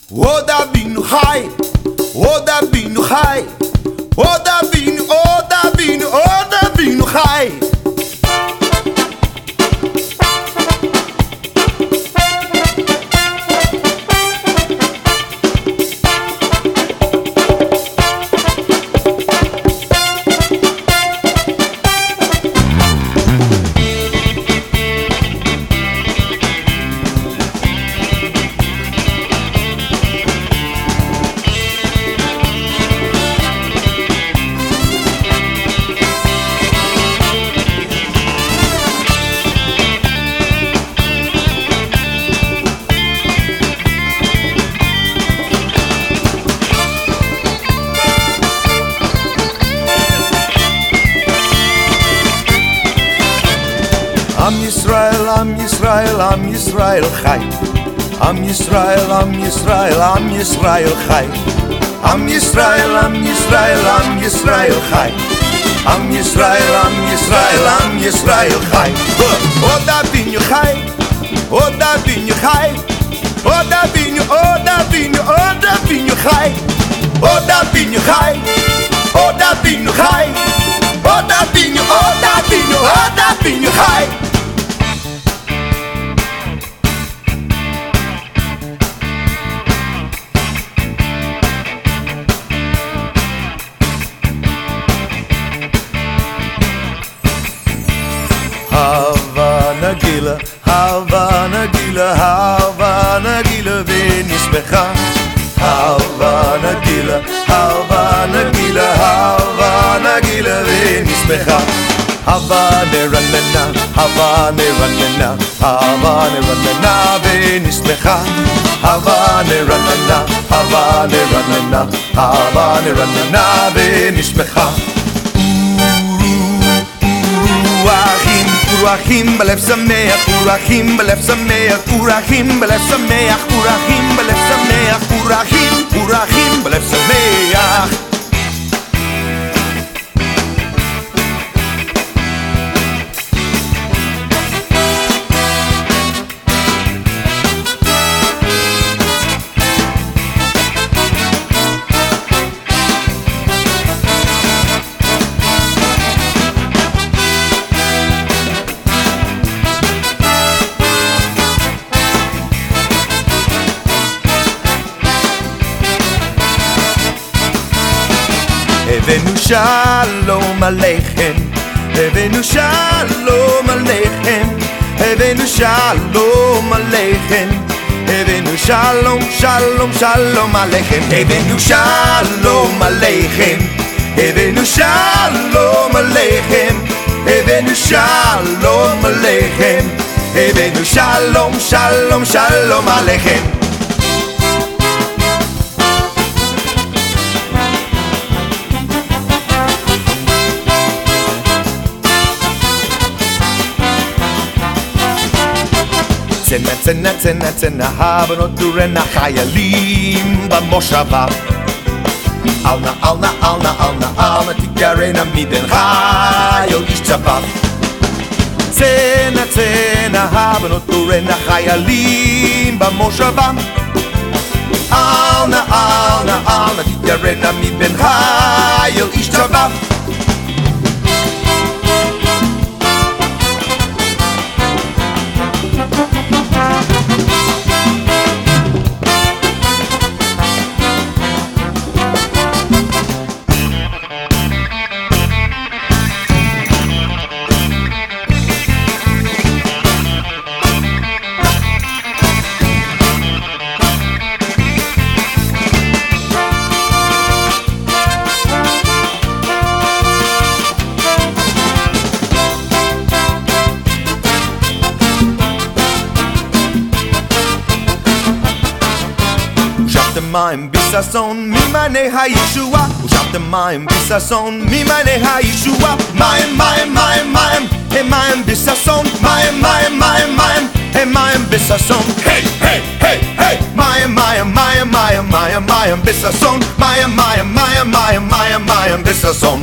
עוד אבינו חי, עוד אבינו חי, עוד אבינו, עוד אבינו, עוד אבינו חי. עם ישראל, עם ישראל, עם ישראל חי. עם ישראל, עם ישראל, עם ישראל חי. עם ישראל, עם ישראל, עם ישראל חי. עם ישראל, עם ישראל, עם ישראל חי. עוד אבינו חי, עוד אבינו חי, עוד אבינו, עוד אבינו, עוד אבינו חי. עוד אבינו חי, עוד אבינו חי, עוד אבינו, עוד אבינו, עוד אבינו חי. הווה נגילה, הווה נגילה, הווה נגילה ונשמחה. הווה נגילה, הווה נגילה, הווה נגילה ונשמחה. הווה נרננה, הווה נרננה, הווה נרננה ונשמחה. הווה נרננה, הווה נרננה, הווה נרננה ונשמחה. פורחים בלב שמח, פורחים בלב שמח, פורחים בלב שמח, פורחים בלב שמח, פורחים, פורחים בלב שמח. הבאנו שלום עליכם, הבאנו שלום עליכם, הבאנו שלום עליכם, הבאנו שלום, שלום, שלום עליכם, הבאנו שלום עליכם, הבאנו שלום עליכם, הבאנו שלום עליכם, הבאנו שלום, שלום, שלום עליכם. צנע, צנע, צנע, צנע, הבנות תורנה חיילים במושבה. אלנה, אלנה, אלנה, אלנה, אלנה, תגרנה מדן חייל איש צבא. צנע, צנע, הבנות תורנה חיילים במושבה. אלנה, אלנה, אלנה, תגרנה מדן חייל איש צבא. מים בששון ממעייני הישועה, ושאבתם מים בששון ממעייני הישועה. מים, מים, מים, מים, הם מים בששון, מים, מים, מים, מים, הם מים בששון. היי, היי, היי, היי, מים, מים, מים, מים, מים, מים בששון, מים, מים, מים, מים, מים, מים בששון.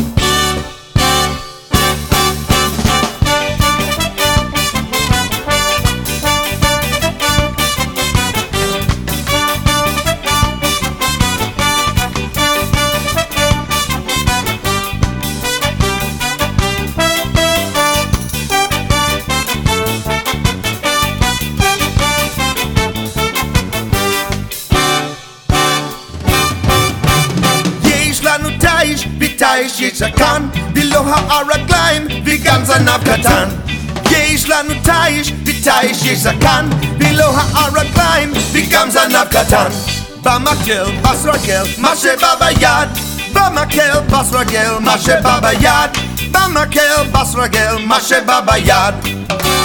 תיש יש כאן ולא הרגליים וגם זנב קטן יש לנו תיש ותיש יש כאן ולא הרגליים וגם זנב קטן במקל בסרגל מה שבא ביד במקל בסרגל מה שבא ביד במקל בסרגל מה שבא ביד